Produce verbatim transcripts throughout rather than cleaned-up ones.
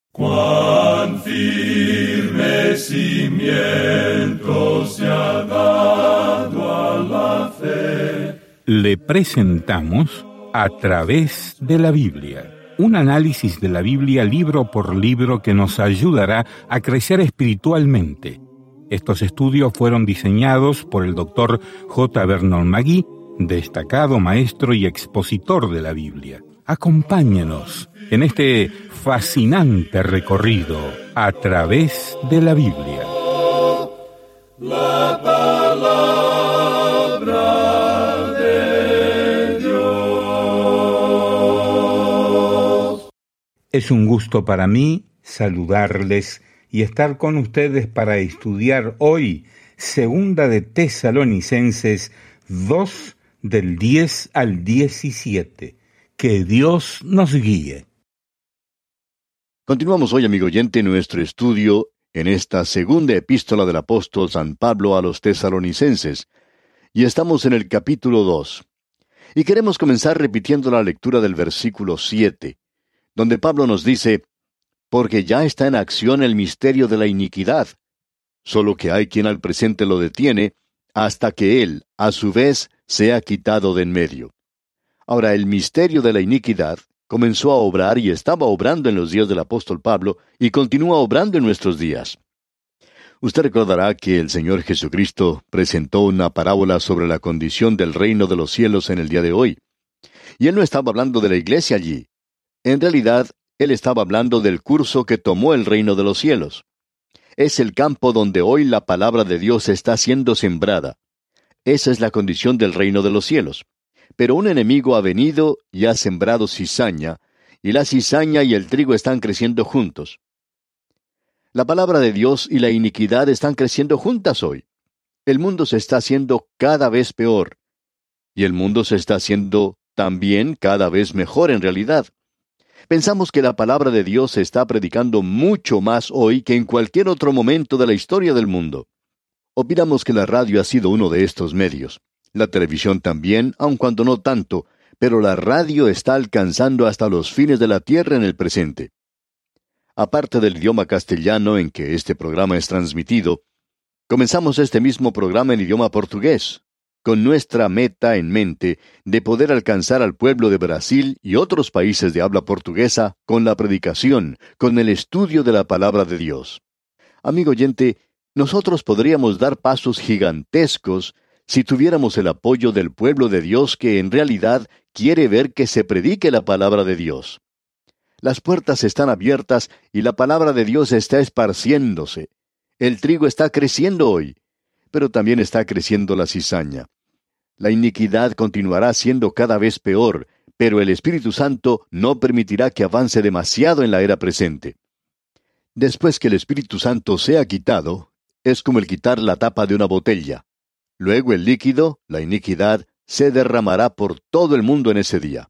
Cuán firme cimiento se ha dado a la fe. Le presentamos A través de la Biblia, un análisis de la Biblia libro por libro que nos ayudará a crecer espiritualmente. Estos estudios fueron diseñados por el doctor J. Vernon McGee, destacado maestro y expositor de la Biblia. Acompáñenos en este fascinante recorrido a través de la Biblia. La palabra de Dios. Es un gusto para mí saludarles y estar con ustedes para estudiar hoy Segunda de Tesalonicenses dos, del diez al diecisiete. Que Dios nos guíe. Continuamos hoy, amigo oyente, nuestro estudio en esta segunda epístola del apóstol San Pablo a los tesalonicenses, y estamos en el capítulo dos. Y queremos comenzar repitiendo la lectura del versículo siete, donde Pablo nos dice: porque ya está en acción el misterio de la iniquidad, solo que hay quien al presente lo detiene, hasta que él, a su vez, sea quitado de en medio. Ahora, el misterio de la iniquidad comenzó a obrar y estaba obrando en los días del apóstol Pablo y continúa obrando en nuestros días. Usted recordará que el Señor Jesucristo presentó una parábola sobre la condición del reino de los cielos en el día de hoy. Y Él no estaba hablando de la iglesia allí. En realidad, Él estaba hablando del curso que tomó el reino de los cielos. Es el campo donde hoy la palabra de Dios está siendo sembrada. Esa es la condición del reino de los cielos. Pero un enemigo ha venido y ha sembrado cizaña, y la cizaña y el trigo están creciendo juntos. La palabra de Dios y la iniquidad están creciendo juntas hoy. El mundo se está haciendo cada vez peor, y el mundo se está haciendo también cada vez mejor en realidad. Pensamos que la palabra de Dios se está predicando mucho más hoy que en cualquier otro momento de la historia del mundo. Opinamos que la radio ha sido uno de estos medios. La televisión también, aun cuando no tanto, pero la radio está alcanzando hasta los fines de la tierra en el presente. Aparte del idioma castellano en que este programa es transmitido, comenzamos este mismo programa en idioma portugués, con nuestra meta en mente de poder alcanzar al pueblo de Brasil y otros países de habla portuguesa con la predicación, con el estudio de la palabra de Dios. Amigo oyente, nosotros podríamos dar pasos gigantescos si tuviéramos el apoyo del pueblo de Dios que en realidad quiere ver que se predique la palabra de Dios. Las puertas están abiertas y la palabra de Dios está esparciéndose. El trigo está creciendo hoy, pero también está creciendo la cizaña. La iniquidad continuará siendo cada vez peor, pero el Espíritu Santo no permitirá que avance demasiado en la era presente. Después que el Espíritu Santo sea quitado, es como el quitar la tapa de una botella. Luego el líquido, la iniquidad, se derramará por todo el mundo en ese día.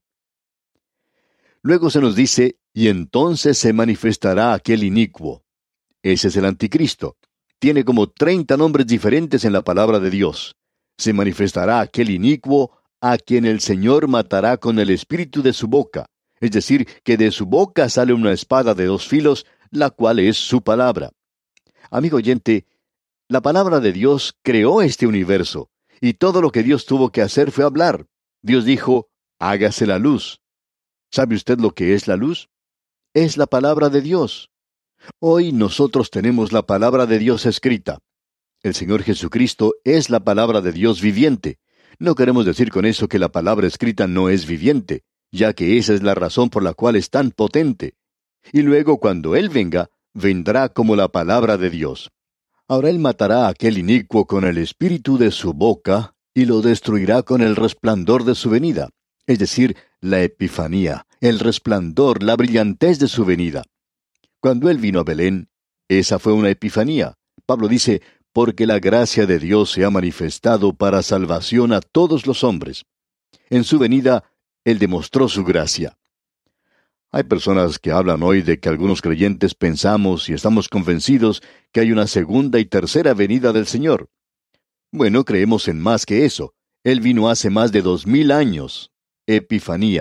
Luego se nos dice, y entonces se manifestará aquel inicuo. Ese es el anticristo. Tiene como treinta nombres diferentes en la palabra de Dios. Se manifestará aquel inicuo a quien el Señor matará con el espíritu de su boca. Es decir, que de su boca sale una espada de dos filos, la cual es su palabra. Amigo oyente, la palabra de Dios creó este universo, y todo lo que Dios tuvo que hacer fue hablar. Dios dijo, hágase la luz. ¿Sabe usted lo que es la luz? Es la palabra de Dios. Hoy nosotros tenemos la palabra de Dios escrita. El Señor Jesucristo es la palabra de Dios viviente. No queremos decir con eso que la palabra escrita no es viviente, ya que esa es la razón por la cual es tan potente. Y luego cuando Él venga, vendrá como la palabra de Dios. Ahora Él matará a aquel inicuo con el espíritu de su boca y lo destruirá con el resplandor de su venida, es decir, la epifanía, el resplandor, la brillantez de su venida. Cuando Él vino a Belén, esa fue una epifanía. Pablo dice, porque la gracia de Dios se ha manifestado para salvación a todos los hombres. En su venida, Él demostró su gracia. Hay personas que hablan hoy de que algunos creyentes pensamos y estamos convencidos que hay una segunda y tercera venida del Señor. Bueno, creemos en más que eso. Él vino hace más de dos mil años. Epifanía,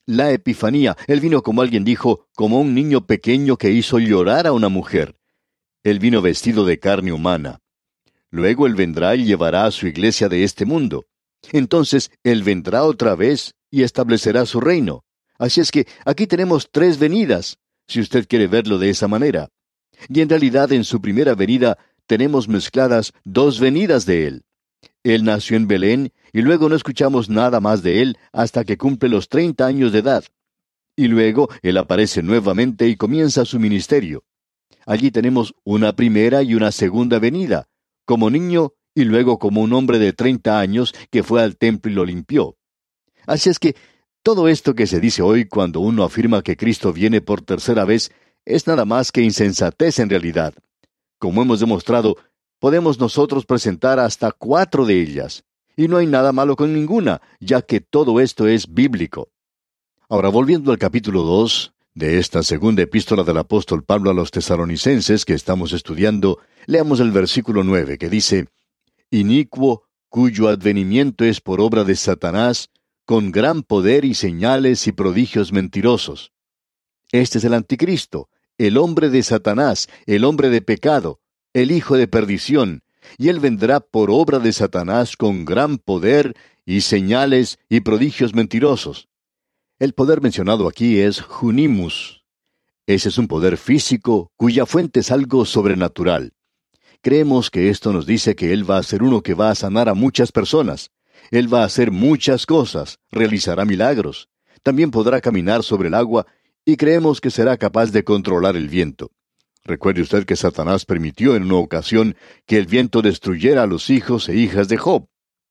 la Epifanía. Él vino, como alguien dijo, como un niño pequeño que hizo llorar a una mujer. Él vino vestido de carne humana. Luego Él vendrá y llevará a su iglesia de este mundo. Entonces Él vendrá otra vez y establecerá su reino. Así es que aquí tenemos tres venidas, si usted quiere verlo de esa manera. Y en realidad en su primera venida tenemos mezcladas dos venidas de Él. Él nació en Belén y luego no escuchamos nada más de Él hasta que cumple los treinta años de edad. Y luego Él aparece nuevamente y comienza su ministerio. Allí tenemos una primera y una segunda venida, como niño y luego como un hombre de treinta años que fue al templo y lo limpió. Así es que todo esto que se dice hoy cuando uno afirma que Cristo viene por tercera vez es nada más que insensatez en realidad. Como hemos demostrado, podemos nosotros presentar hasta cuatro de ellas, y no hay nada malo con ninguna, ya que todo esto es bíblico. Ahora, volviendo al capítulo dos de esta segunda epístola del apóstol Pablo a los tesalonicenses que estamos estudiando, leamos el versículo nueve, que dice: «Inicuo, cuyo advenimiento es por obra de Satanás, con gran poder y señales y prodigios mentirosos». Este es el anticristo, el hombre de Satanás, el hombre de pecado, el hijo de perdición, y él vendrá por obra de Satanás con gran poder y señales y prodigios mentirosos. El poder mencionado aquí es Junimus. Ese es un poder físico cuya fuente es algo sobrenatural. Creemos que esto nos dice que él va a ser uno que va a sanar a muchas personas. Él va a hacer muchas cosas, realizará milagros. También podrá caminar sobre el agua y creemos que será capaz de controlar el viento. Recuerde usted que Satanás permitió en una ocasión que el viento destruyera a los hijos e hijas de Job.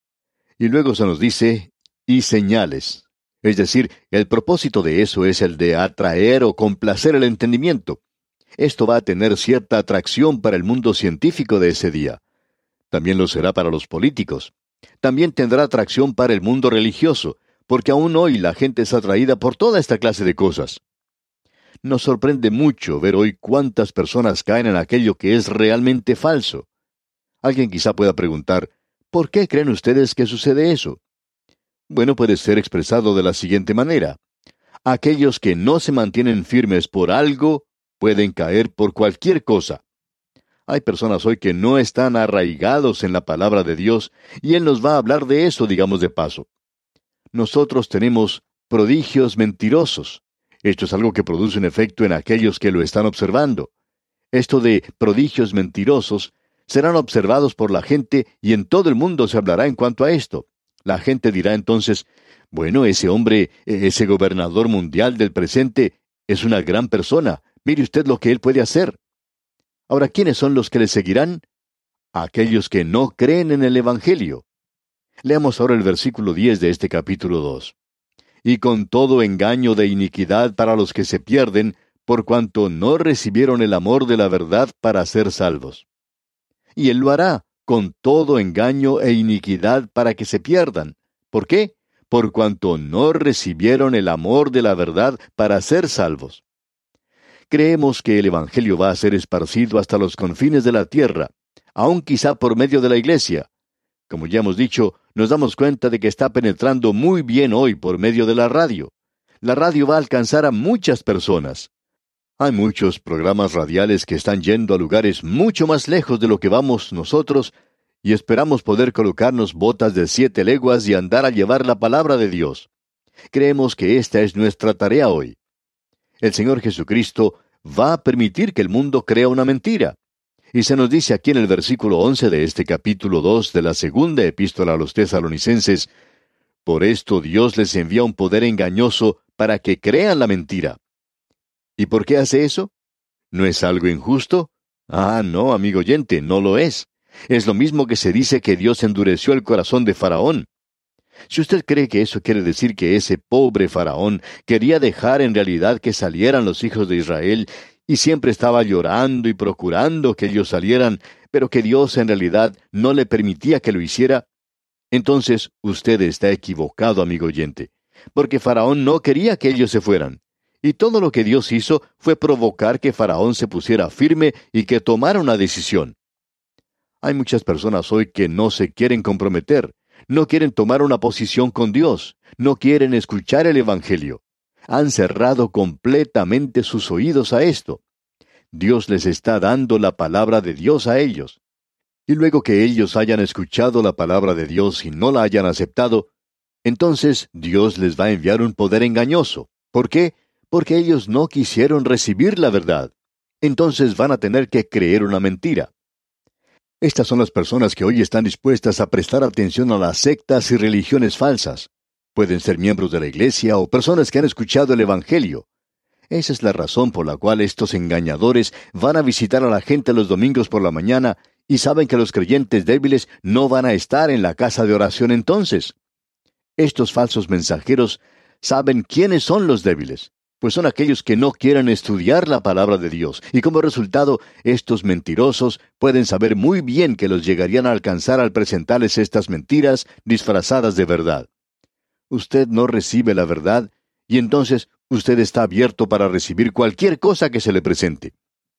Y luego se nos dice, y señales. Es decir, el propósito de eso es el de atraer o complacer el entendimiento. Esto va a tener cierta atracción para el mundo científico de ese día. También lo será para los políticos. También tendrá atracción para el mundo religioso, porque aún hoy la gente es atraída por toda esta clase de cosas. Nos sorprende mucho ver hoy cuántas personas caen en aquello que es realmente falso. Alguien quizá pueda preguntar, ¿por qué creen ustedes que sucede eso? Bueno, puede ser expresado de la siguiente manera. Aquellos que no se mantienen firmes por algo, pueden caer por cualquier cosa. Hay personas hoy que no están arraigados en la palabra de Dios, y Él nos va a hablar de eso, digamos de paso. Nosotros tenemos prodigios mentirosos. Esto es algo que produce un efecto en aquellos que lo están observando. Esto de prodigios mentirosos serán observados por la gente y en todo el mundo se hablará en cuanto a esto. La gente dirá entonces, bueno, ese hombre, ese gobernador mundial del presente, es una gran persona. Mire usted lo que él puede hacer. Ahora, ¿quiénes son los que le seguirán? Aquellos que no creen en el Evangelio. Leamos ahora el versículo diez de este capítulo dos. Y con todo engaño de iniquidad para los que se pierden, por cuanto no recibieron el amor de la verdad para ser salvos. Y Él lo hará, con todo engaño e iniquidad para que se pierdan. ¿Por qué? Por cuanto no recibieron el amor de la verdad para ser salvos. Creemos que el Evangelio va a ser esparcido hasta los confines de la tierra, aun quizá por medio de la iglesia. Como ya hemos dicho, nos damos cuenta de que está penetrando muy bien hoy por medio de la radio. La radio va a alcanzar a muchas personas. Hay muchos programas radiales que están yendo a lugares mucho más lejos de lo que vamos nosotros, y esperamos poder colocarnos botas de siete leguas y andar a llevar la palabra de Dios. Creemos que esta es nuestra tarea hoy. El Señor Jesucristo va a permitir que el mundo crea una mentira. Y se nos dice aquí en el versículo once de este capítulo dos de la segunda epístola a los tesalonicenses, por esto Dios les envía un poder engañoso para que crean la mentira. ¿Y por qué hace eso? ¿No es algo injusto? Ah, no, amigo oyente, no lo es. Es lo mismo que se dice que Dios endureció el corazón de Faraón. Si usted cree que eso quiere decir que ese pobre Faraón quería dejar en realidad que salieran los hijos de Israel, y siempre estaba llorando y procurando que ellos salieran, pero que Dios en realidad no le permitía que lo hiciera, entonces usted está equivocado, amigo oyente, porque Faraón no quería que ellos se fueran. Y todo lo que Dios hizo fue provocar que Faraón se pusiera firme y que tomara una decisión. Hay muchas personas hoy que no se quieren comprometer, no quieren tomar una posición con Dios, no quieren escuchar el Evangelio. han cerrado completamente sus oídos a esto. Dios les está dando la palabra de Dios a ellos. Y luego que ellos hayan escuchado la palabra de Dios y no la hayan aceptado, entonces Dios les va a enviar un poder engañoso. ¿Por qué? Porque ellos no quisieron recibir la verdad. Entonces van a tener que creer una mentira. Estas son las personas que hoy están dispuestas a prestar atención a las sectas y religiones falsas. Pueden ser miembros de la iglesia o personas que han escuchado el Evangelio. Esa es la razón por la cual estos engañadores van a visitar a la gente los domingos por la mañana y saben que los creyentes débiles no van a estar en la casa de oración entonces. Estos falsos mensajeros saben quiénes son los débiles, pues son aquellos que no quieren estudiar la palabra de Dios, y como resultado, estos mentirosos pueden saber muy bien que los llegarían a alcanzar al presentarles estas mentiras disfrazadas de verdad. Usted no recibe la verdad, y entonces usted está abierto para recibir cualquier cosa que se le presente.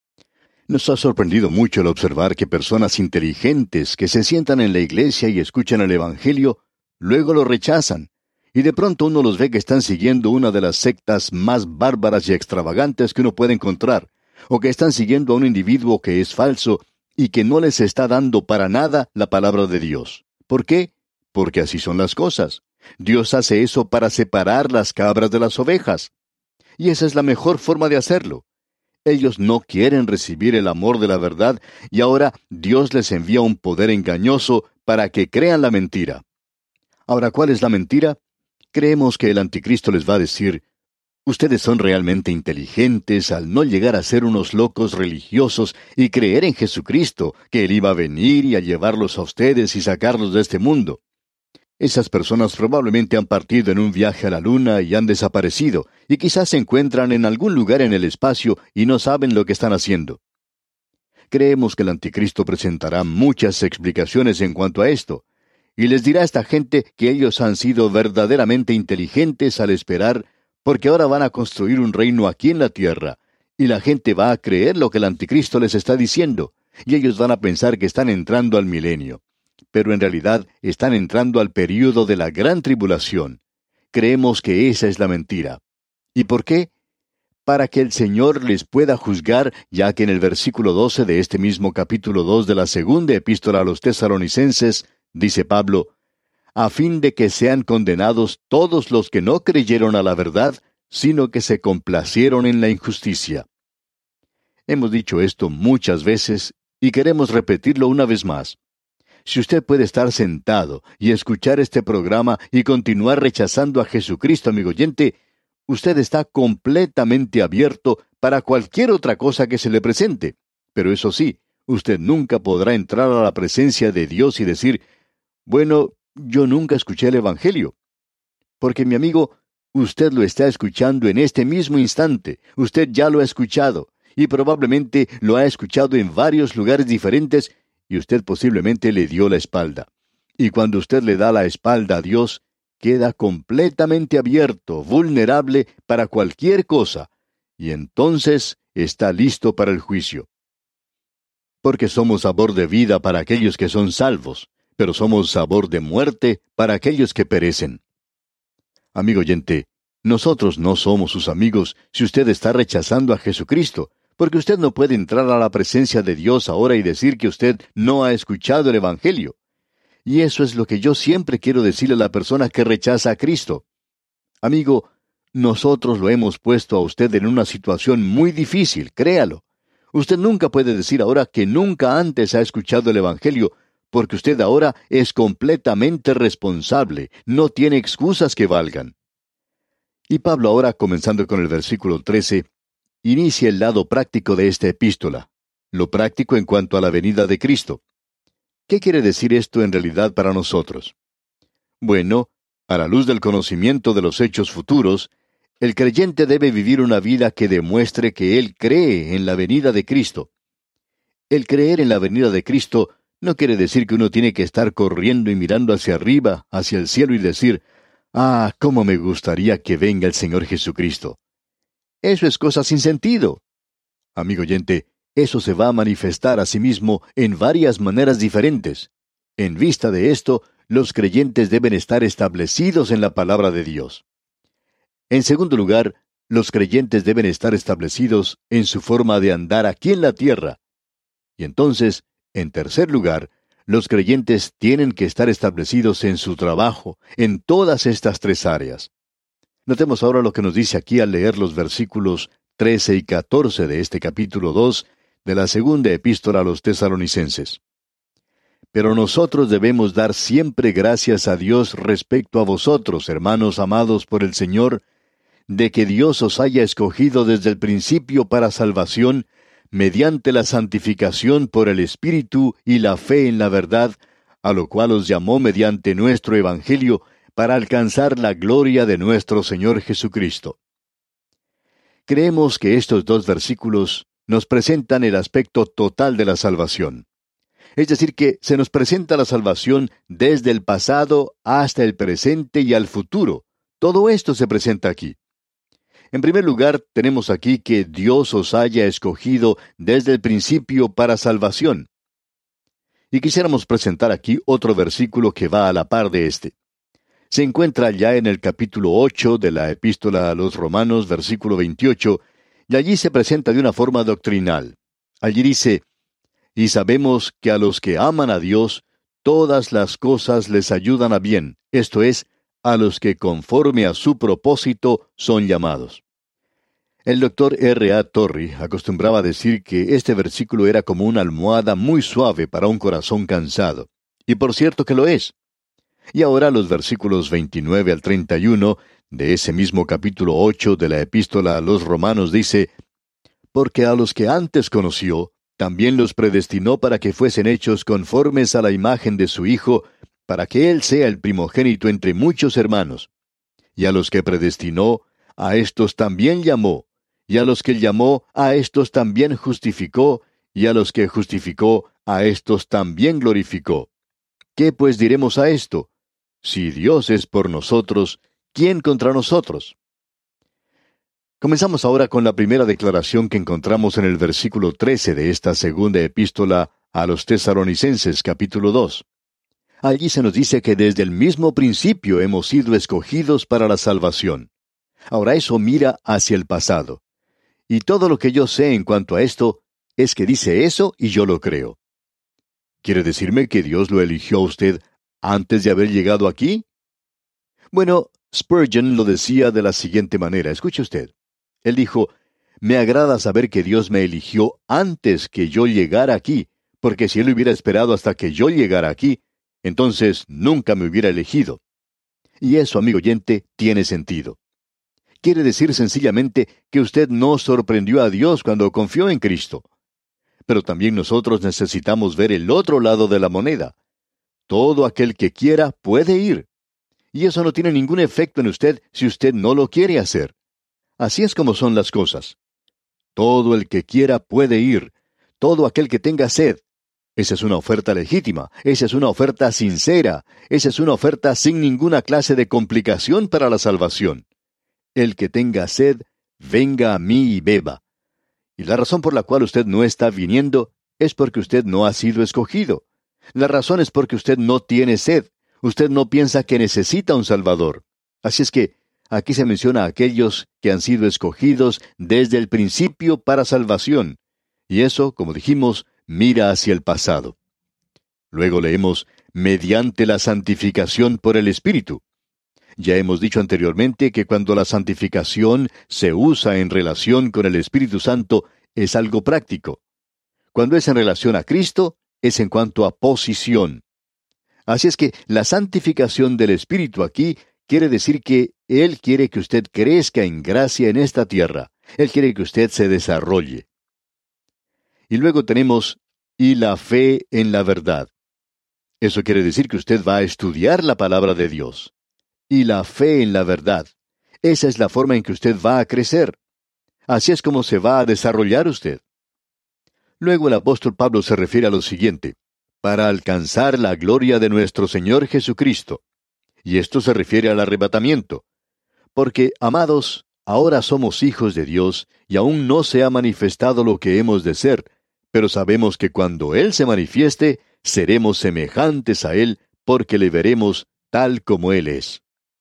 Nos ha sorprendido mucho el observar que personas inteligentes que se sientan en la iglesia y escuchan el Evangelio, luego lo rechazan, y de pronto uno los ve que están siguiendo una de las sectas más bárbaras y extravagantes que uno puede encontrar, o que están siguiendo a un individuo que es falso y que no les está dando para nada la palabra de Dios. ¿Por qué? Porque así son las cosas. Dios hace eso para separar las cabras de las ovejas. Y esa es la mejor forma de hacerlo. Ellos no quieren recibir el amor de la verdad, y ahora Dios les envía un poder engañoso para que crean la mentira. Ahora, ¿cuál es la mentira? Creemos que el anticristo les va a decir, ustedes son realmente inteligentes al no llegar a ser unos locos religiosos y creer en Jesucristo, que Él iba a venir y a llevarlos a ustedes y sacarlos de este mundo. Esas personas probablemente han partido en un viaje a la luna y han desaparecido, y quizás se encuentran en algún lugar en el espacio y no saben lo que están haciendo. Creemos que el anticristo presentará muchas explicaciones en cuanto a esto, y les dirá a esta gente que ellos han sido verdaderamente inteligentes al esperar, porque ahora van a construir un reino aquí en la tierra, y la gente va a creer lo que el anticristo les está diciendo, y ellos van a pensar que están entrando al milenio. Pero en realidad están entrando al período de la gran tribulación. Creemos que esa es la mentira. ¿Y por qué? Para que el Señor les pueda juzgar, ya que en el versículo doce de este mismo capítulo dos de la segunda epístola a los tesalonicenses, dice Pablo, a fin de que sean condenados todos los que no creyeron a la verdad, sino que se complacieron en la injusticia. Hemos dicho esto muchas veces y queremos repetirlo una vez más. Si usted puede estar sentado y escuchar este programa y continuar rechazando a Jesucristo, amigo oyente, usted está completamente abierto para cualquier otra cosa que se le presente. Pero eso sí, usted nunca podrá entrar a la presencia de Dios y decir, bueno, yo nunca escuché el Evangelio. Porque, mi amigo, usted lo está escuchando en este mismo instante. Usted ya lo ha escuchado, y probablemente lo ha escuchado en varios lugares diferentes, y usted posiblemente le dio la espalda. Y cuando usted le da la espalda a Dios, queda completamente abierto, vulnerable para cualquier cosa, y entonces está listo para el juicio. Porque somos sabor de vida para aquellos que son salvos, pero somos sabor de muerte para aquellos que perecen. Amigo oyente, nosotros no somos sus amigos si usted está rechazando a Jesucristo, porque usted no puede entrar a la presencia de Dios ahora y decir que usted no ha escuchado el Evangelio. Y eso es lo que yo siempre quiero decirle a la persona que rechaza a Cristo. Amigo, nosotros lo hemos puesto a usted en una situación muy difícil, créalo. Usted nunca puede decir ahora que nunca antes ha escuchado el Evangelio, porque usted ahora es completamente responsable, no tiene excusas que valgan. Y Pablo ahora, comenzando con el versículo trece, inicia el lado práctico de esta epístola, lo práctico en cuanto a la venida de Cristo. ¿Qué quiere decir esto en realidad para nosotros? Bueno, a la luz del conocimiento de los hechos futuros, el creyente debe vivir una vida que demuestre que él cree en la venida de Cristo. El creer en la venida de Cristo no quiere decir que uno tiene que estar corriendo y mirando hacia arriba, hacia el cielo y decir, «Ah, cómo me gustaría que venga el Señor Jesucristo». Eso es cosa sin sentido. Amigo oyente, eso se va a manifestar a sí mismo en varias maneras diferentes. En vista de esto, los creyentes deben estar establecidos en la palabra de Dios. En segundo lugar, los creyentes deben estar establecidos en su forma de andar aquí en la tierra. Y entonces, en tercer lugar, los creyentes tienen que estar establecidos en su trabajo, en todas estas tres áreas. Notemos ahora lo que nos dice aquí al leer los versículos trece y catorce de este capítulo dos de la segunda epístola a los tesalonicenses. Pero nosotros debemos dar siempre gracias a Dios respecto a vosotros, hermanos amados por el Señor, de que Dios os haya escogido desde el principio para salvación, mediante la santificación por el Espíritu y la fe en la verdad, a lo cual os llamó mediante nuestro Evangelio, para alcanzar la gloria de nuestro Señor Jesucristo. Creemos que estos dos versículos nos presentan el aspecto total de la salvación. Es decir, que se nos presenta la salvación desde el pasado hasta el presente y al futuro. Todo esto se presenta aquí. En primer lugar, tenemos aquí que Dios os haya escogido desde el principio para salvación. Y quisiéramos presentar aquí otro versículo que va a la par de este. Se encuentra ya en el capítulo ocho de la Epístola a los Romanos, versículo veintiocho, y allí se presenta de una forma doctrinal. Allí dice: «Y sabemos que a los que aman a Dios, todas las cosas les ayudan a bien, esto es, a los que conforme a su propósito son llamados». El doctor R A Torrey acostumbraba decir que este versículo era como una almohada muy suave para un corazón cansado. Y por cierto que lo es. Y ahora los versículos veintinueve al treinta y uno de ese mismo capítulo ocho de la Epístola a los Romanos dice: «Porque a los que antes conoció, también los predestinó para que fuesen hechos conformes a la imagen de su Hijo, para que Él sea el primogénito entre muchos hermanos. Y a los que predestinó, a éstos también llamó, y a los que llamó, a éstos también justificó, y a los que justificó, a éstos también glorificó. ¿Qué pues diremos a esto? Si Dios es por nosotros, ¿quién contra nosotros?». Comenzamos ahora con la primera declaración que encontramos en el versículo trece de esta segunda epístola a los tesalonicenses, capítulo dos. Allí se nos dice que desde el mismo principio hemos sido escogidos para la salvación. Ahora eso mira hacia el pasado. Y todo lo que yo sé en cuanto a esto es que dice eso y yo lo creo. ¿Quiere decirme que Dios lo eligió a usted antes de haber llegado aquí? Bueno, Spurgeon lo decía de la siguiente manera. Escuche usted. Él dijo: «Me agrada saber que Dios me eligió antes que yo llegara aquí, porque si Él hubiera esperado hasta que yo llegara aquí, entonces nunca me hubiera elegido». Y eso, amigo oyente, tiene sentido. Quiere decir sencillamente que usted no sorprendió a Dios cuando confió en Cristo. Pero también nosotros necesitamos ver el otro lado de la moneda. Todo aquel que quiera puede ir. Y eso no tiene ningún efecto en usted si usted no lo quiere hacer. Así es como son las cosas. Todo el que quiera puede ir. Todo aquel que tenga sed. Esa es una oferta legítima. Esa es una oferta sincera. Esa es una oferta sin ninguna clase de complicación para la salvación. El que tenga sed, venga a mí y beba. Y la razón por la cual usted no está viniendo es porque usted no ha sido escogido. La razón es porque usted no tiene sed. Usted no piensa que necesita un Salvador. Así es que aquí se menciona a aquellos que han sido escogidos desde el principio para salvación. Y eso, como dijimos, mira hacia el pasado. Luego leemos, mediante la santificación por el Espíritu. Ya hemos dicho anteriormente que cuando la santificación se usa en relación con el Espíritu Santo, es algo práctico. Cuando es en relación a Cristo, es en cuanto a posición. Así es que la santificación del Espíritu aquí quiere decir que Él quiere que usted crezca en gracia en esta tierra. Él quiere que usted se desarrolle. Y luego tenemos, y la fe en la verdad. Eso quiere decir que usted va a estudiar la palabra de Dios. Y la fe en la verdad. Esa es la forma en que usted va a crecer. Así es como se va a desarrollar usted. Luego el apóstol Pablo se refiere a lo siguiente: para alcanzar la gloria de nuestro Señor Jesucristo. Y esto se refiere al arrebatamiento. Porque, amados, ahora somos hijos de Dios, y aún no se ha manifestado lo que hemos de ser, pero sabemos que cuando Él se manifieste, seremos semejantes a Él, porque le veremos tal como Él es.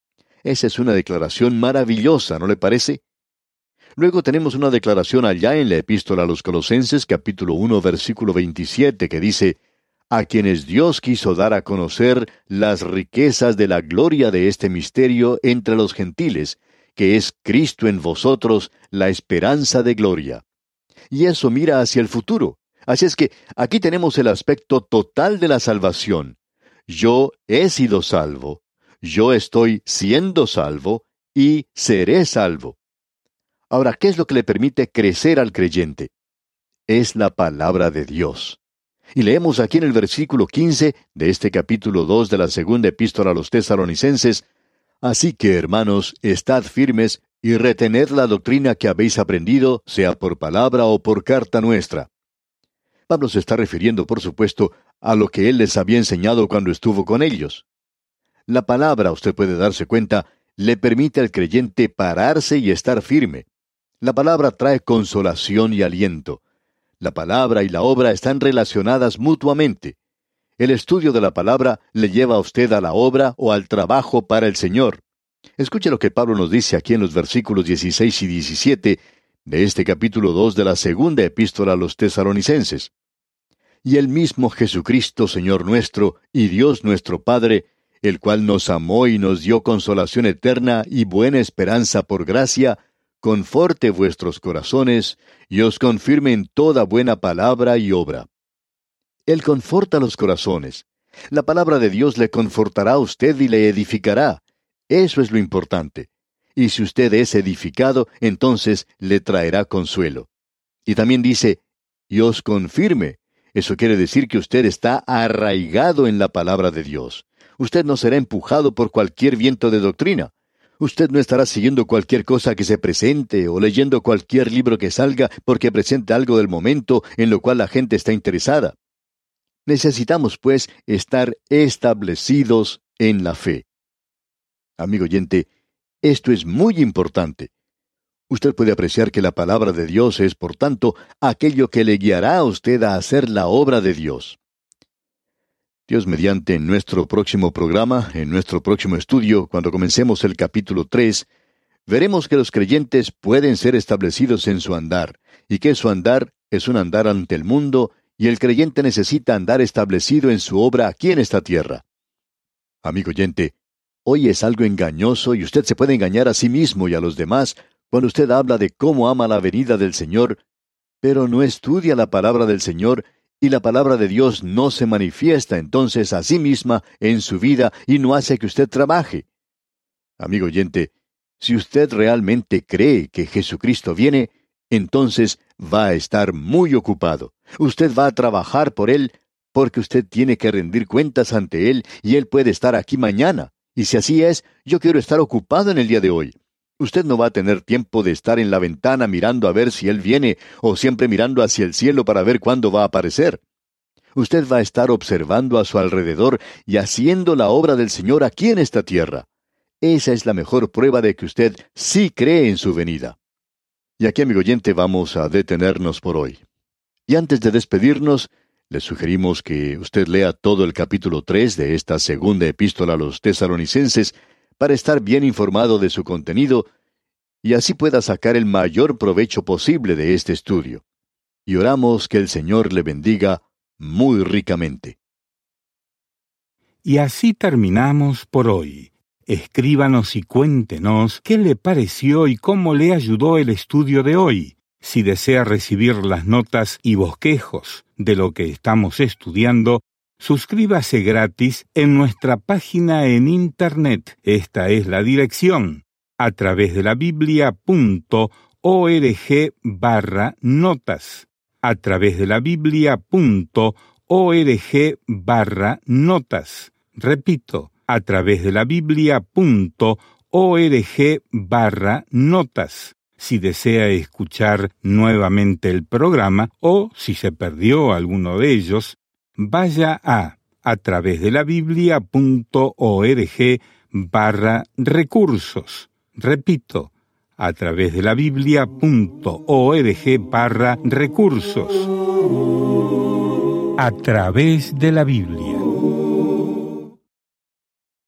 Esa es una declaración maravillosa, ¿no le parece? Luego tenemos una declaración allá en la Epístola a los Colosenses, capítulo uno, versículo veintisiete, que dice: a quienes Dios quiso dar a conocer las riquezas de la gloria de este misterio entre los gentiles, que es Cristo en vosotros, la esperanza de gloria. Y eso mira hacia el futuro. Así es que aquí tenemos el aspecto total de la salvación. Yo he sido salvo, yo estoy siendo salvo y seré salvo. Ahora, ¿qué es lo que le permite crecer al creyente? Es la palabra de Dios. Y leemos aquí en el versículo quince de este capítulo dos de la segunda epístola a los Tesalonicenses: así que, hermanos, estad firmes y retened la doctrina que habéis aprendido, sea por palabra o por carta nuestra. Pablo se está refiriendo, por supuesto, a lo que él les había enseñado cuando estuvo con ellos. La palabra, usted puede darse cuenta, le permite al creyente pararse y estar firme. La palabra trae consolación y aliento. La palabra y la obra están relacionadas mutuamente. El estudio de la palabra le lleva a usted a la obra o al trabajo para el Señor. Escuche lo que Pablo nos dice aquí en los versículos dieciséis y diecisiete de este capítulo dos de la segunda epístola a los Tesalonicenses. Y el mismo Jesucristo, Señor nuestro, y Dios nuestro Padre, el cual nos amó y nos dio consolación eterna y buena esperanza por gracia, conforte vuestros corazones, y os confirme en toda buena palabra y obra. Él conforta los corazones. La palabra de Dios le confortará a usted y le edificará. Eso es lo importante. Y si usted es edificado, entonces le traerá consuelo. Y también dice, y os confirme. Eso quiere decir que usted está arraigado en la palabra de Dios. Usted no será empujado por cualquier viento de doctrina. Usted no estará siguiendo cualquier cosa que se presente o leyendo cualquier libro que salga porque presente algo del momento en lo cual la gente está interesada. Necesitamos, pues, estar establecidos en la fe. Amigo oyente, esto es muy importante. Usted puede apreciar que la palabra de Dios es, por tanto, aquello que le guiará a usted a hacer la obra de Dios. Dios mediante, en nuestro próximo programa, en nuestro próximo estudio, cuando comencemos el capítulo tres, veremos que los creyentes pueden ser establecidos en su andar, y que su andar es un andar ante el mundo, y el creyente necesita andar establecido en su obra aquí en esta tierra. Amigo oyente, hoy es algo engañoso y usted se puede engañar a sí mismo y a los demás cuando usted habla de cómo ama la venida del Señor, pero no estudia la palabra del Señor, y la palabra de Dios no se manifiesta entonces a sí misma en su vida y no hace que usted trabaje. Amigo oyente, si usted realmente cree que Jesucristo viene, entonces va a estar muy ocupado. Usted va a trabajar por Él, porque usted tiene que rendir cuentas ante Él, y Él puede estar aquí mañana. Y si así es, yo quiero estar ocupado en el día de hoy. Usted no va a tener tiempo de estar en la ventana mirando a ver si Él viene, o siempre mirando hacia el cielo para ver cuándo va a aparecer. Usted va a estar observando a su alrededor y haciendo la obra del Señor aquí en esta tierra. Esa es la mejor prueba de que usted sí cree en su venida. Y aquí, amigo oyente, vamos a detenernos por hoy. Y antes de despedirnos, le sugerimos que usted lea todo el capítulo tres de esta segunda epístola a los Tesalonicenses para estar bien informado de su contenido y así pueda sacar el mayor provecho posible de este estudio. Y oramos que el Señor le bendiga muy ricamente. Y así terminamos por hoy. Escríbanos y cuéntenos qué le pareció y cómo le ayudó el estudio de hoy. Si desea recibir las notas y bosquejos de lo que estamos estudiando, suscríbase gratis en nuestra página en Internet. Esta es la dirección: a través de la biblia punto org barra notas. A través de la biblia punto org barra notas. Repito, a través de la biblia punto org barra notas. Si desea escuchar nuevamente el programa o si se perdió alguno de ellos, vaya a a través de la biblia punto org barra recursos. Repito, a través de la biblia punto org barra recursos. A través de la Biblia.